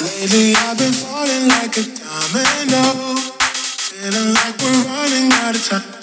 Lately I've been falling like a domino, feeling like we're running out of time.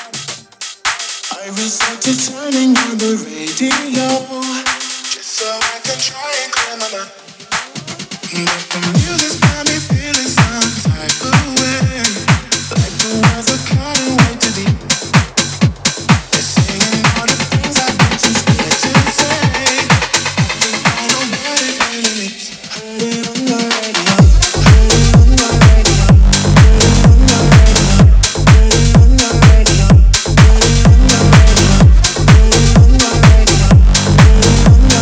I resort to turning on the radio, just so I can try and clear my mind. But the music's got me feeling some type of way, like the words are cutting way too deep. They're saying all the things I've been too scared to say. I think I know what it really means. Heard it on the radio, heard it on the radio, heard it on the radio, heard it on the radio, heard it on the radio, heard it on the radio, heard it on the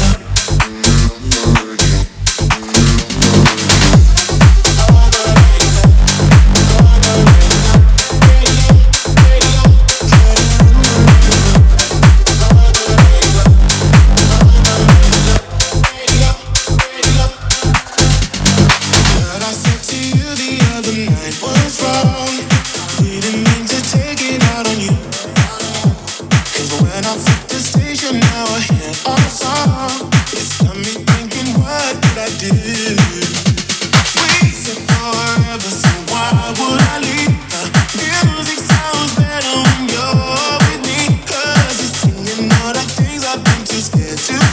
What I said to you the other night was wrong. Didn't mean to take it out on you. 'Cause when I flip the station, now I hear our song. It's got me thinking, what did I do? We said forever, so why would I leave? Music sounds better when you're with me. 'Cause you're singing all the things I've been too scared to